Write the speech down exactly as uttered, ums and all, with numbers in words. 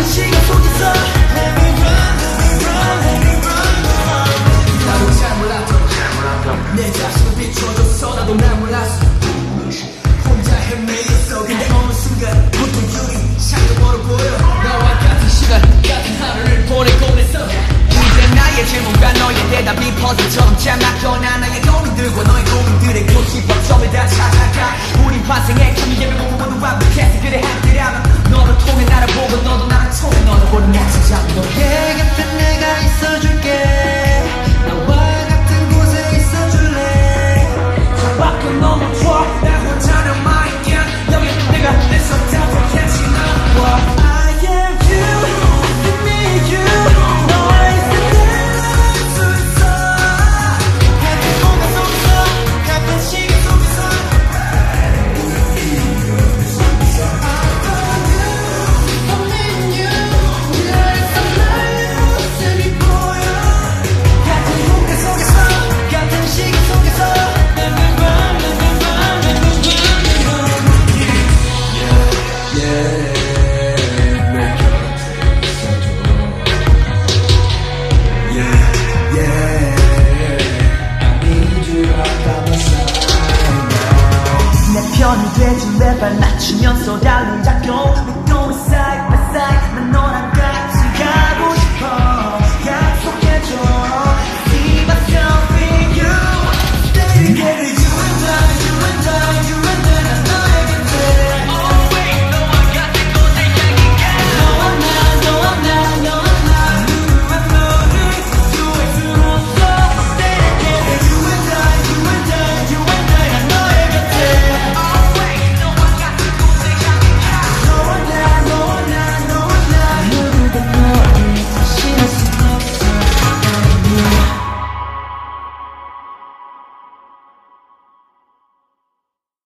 멈춘 시간 속에서 Let me run, let me run, let me run, run. 나도 잘 몰랐던 내 자신을 비춰줬어. 나도 날 몰랐어. 혼자 헤매였어. 근데 어느 순간 보통 유리 샤이어버려 보여. 너와 같은 시간 같은 하루를 보내고 있어. 이제 나의 질문과 너의 대답이 퍼즐처럼 장난거나 나의 고민들과 너의 고민들의 교집합점을 다 찾아가. 우린 환생의 참여를 보고 모두 완벽해서 그래 한때라면 너를 통해 나를 보고 너도 나를 통해